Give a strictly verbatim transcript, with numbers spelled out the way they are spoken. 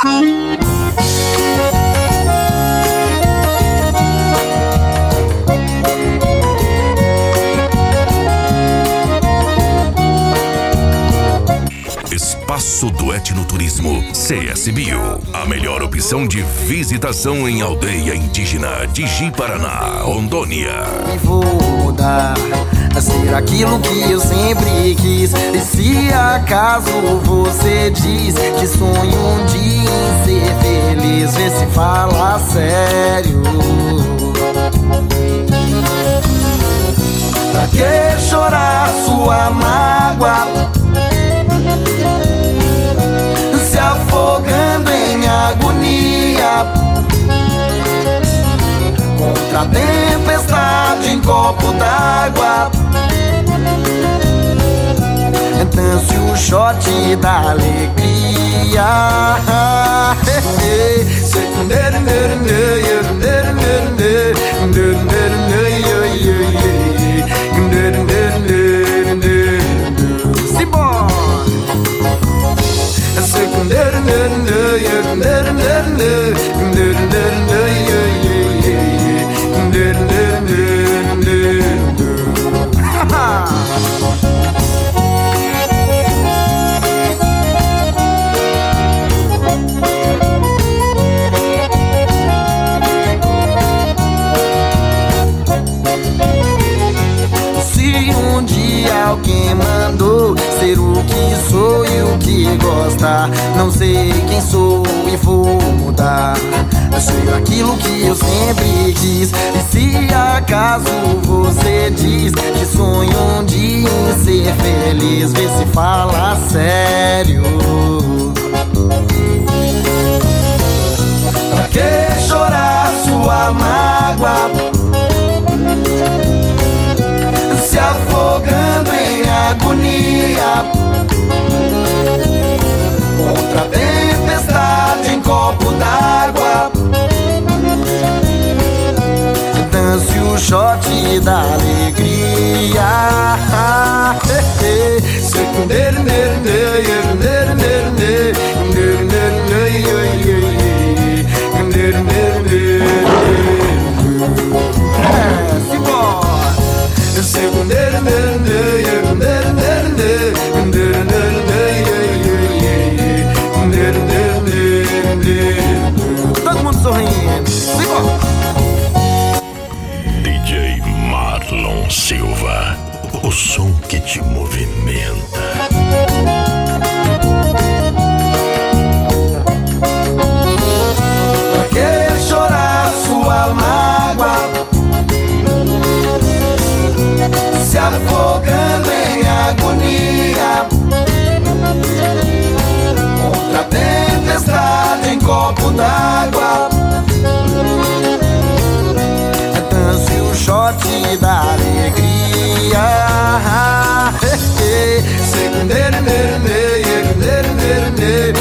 Espaço do Etnoturismo C S B U, a melhor opção de visitação em aldeia indígena de Ji-Paraná, Rondônia. E vou mudar a ser aquilo que eu sempre quis. E se acaso você diz que sonho um dia em ser feliz, vê se fala sério. Pra que chorar sua mágoa, se afogando em agonia contra a tempestade em copo d'água? Dance o shot da alegria. Se um dia alguém mandou ser o que sou e o que gosta, não sei quem sou e vou mudar. Ser aquilo que eu sempre quis. E se acaso você diz que sonho um dia em ser feliz, vê se fala sério. Pra que chorar sua mágoa, se afogando em agonia contra a tempestade em copo d'água? Dance o shot da alegria. É, simbora. Todo mundo sorrindo. Simbora. D J Marlon Silva, o som que te movimenta. Pra que chorar sua mágoa, se afogando em agonia contra a tempestade em copo d'água? Dance o shot da alegria. Secundeiro,